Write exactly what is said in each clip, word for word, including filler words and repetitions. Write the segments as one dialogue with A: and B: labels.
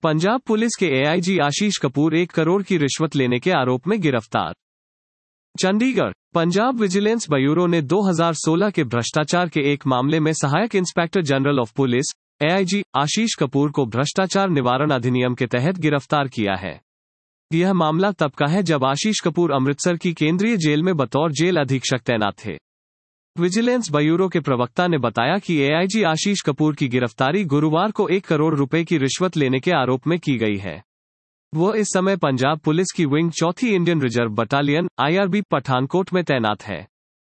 A: Punjab police के AIG Ashish Kapoor एक करोड़ की रिश्वत लेने के आरोप में गिरफ्तार। चंडीगढ़। पंजाब विजिलेंस ब्यूरो ने दो हज़ार सोलह के भ्रष्टाचार के एक मामले में सहायक inspector general of police AIG Ashish Kapoor को भ्रष्टाचार निवारण अधिनियम के तहत गिरफ्तार किया है। यह मामला तब का है जब आशीष कपूर अमृतसर की केंद्रीय जेल में बतौर जेल अधीक्षक तैनात थे। विजिलेंस ब्यूरो के प्रवक्ता ने बताया कि एआईजी आशीष कपूर की गिरफ्तारी गुरुवार को एक करोड़ रुपए की रिश्वत लेने के आरोप में की गई है। वह इस समय पंजाब पुलिस की विंग चौथी Indian reserve battalion IRB Pathankot में तैनात है।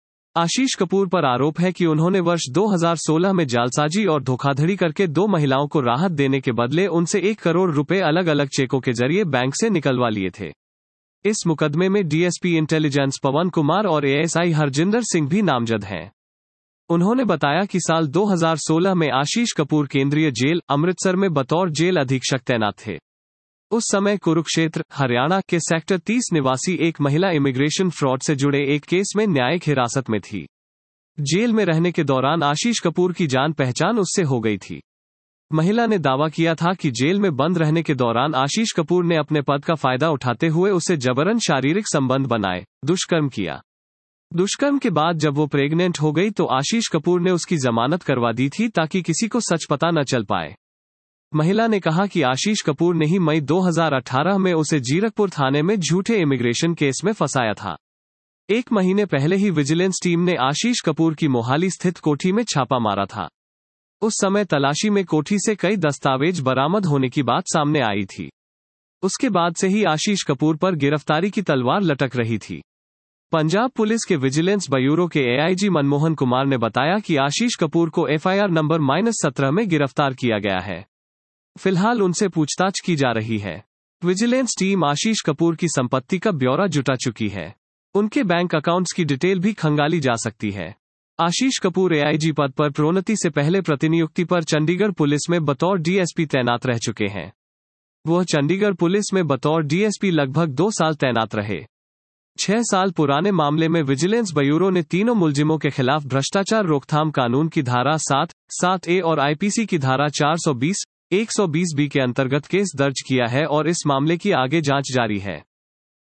A: आशीष कपूर पर आरोप है कि उन्होंने वर्ष दो हज़ार सोलह में जालसाजी और धोखाधड़ी करके दो महिलाओं को राहत देने के बदले उनसे एक करोड़ रुपए अलग अलग चेकों के जरिए बैंक से निकलवा लिए थे। इस मुकदमे में डीएसपी इंटेलिजेंस पवन कुमार और एएसआई हरजिंदर सिंह भी नामजद हैं। उन्होंने बताया कि साल दो हज़ार सोलह में आशीष कपूर केंद्रीय जेल अमृतसर में बतौर जेल अधीक्षक तैनात थे। उस समय कुरुक्षेत्र, हरियाणा के सेक्टर तीस निवासी एक महिला इमिग्रेशन फ्रॉड से जुड़े एक केस में न्यायिक हिरासत में थी। जेल में रहने के दौरान आशीष कपूर की जान पहचान उससे हो गई थी। महिला ने दावा किया था कि जेल में बंद रहने के दौरान आशीष कपूर ने अपने पद का फायदा उठाते हुए उसे जबरन शारीरिक संबंध बनाए, दुष्कर्म किया। दुष्कर्म के बाद जब वो प्रेग्नेंट हो गई तो आशीष कपूर ने उसकी जमानत करवा दी थी ताकि किसी को सच पता न चल पाए। महिला ने कहा कि आशीष कपूर ने ही मई दो हज़ार अठारह में उसे जीरकपुर थाने में झूठे इमिग्रेशन केस में फंसाया था। एक महीने पहले ही विजिलेंस टीम ने आशीष कपूर की मोहाली स्थित कोठी में छापा मारा था। उस समय तलाशी में कोठी से कई दस्तावेज बरामद होने की बात सामने आई थी। उसके बाद से ही आशीष कपूर पर गिरफ्तारी की तलवार लटक रही थी। पंजाब पुलिस के विजिलेंस ब्यूरो के एआईजी मनमोहन कुमार ने बताया कि आशीष कपूर को एफआईआर नंबर माइनस सत्रह में गिरफ्तार किया गया है। फिलहाल उनसे पूछताछ की जा रही है। विजिलेंस टीम आशीष कपूर की संपत्ति का ब्यौरा जुटा चुकी है। उनके बैंक अकाउंट्स की डिटेल भी खंगाली जा सकती है। आशीष कपूर एआईजी पद पर प्रोन्नति से पहले प्रतिनियुक्ति पर चंडीगढ़ पुलिस में बतौर डीएसपी तैनात रह चुके हैं। वह चंडीगढ़ पुलिस में बतौर डीएसपी लगभग दो साल तैनात रहे। छह साल पुराने मामले में विजिलेंस ब्यूरो ने तीनों मुलजिमों के खिलाफ भ्रष्टाचार रोकथाम कानून की धारा सात, सात ए और आईपीसी की धारा चार सौ बीस, एक सौ बीस बी के अंतर्गत केस दर्ज किया है और इस मामले की आगे जांच जारी है।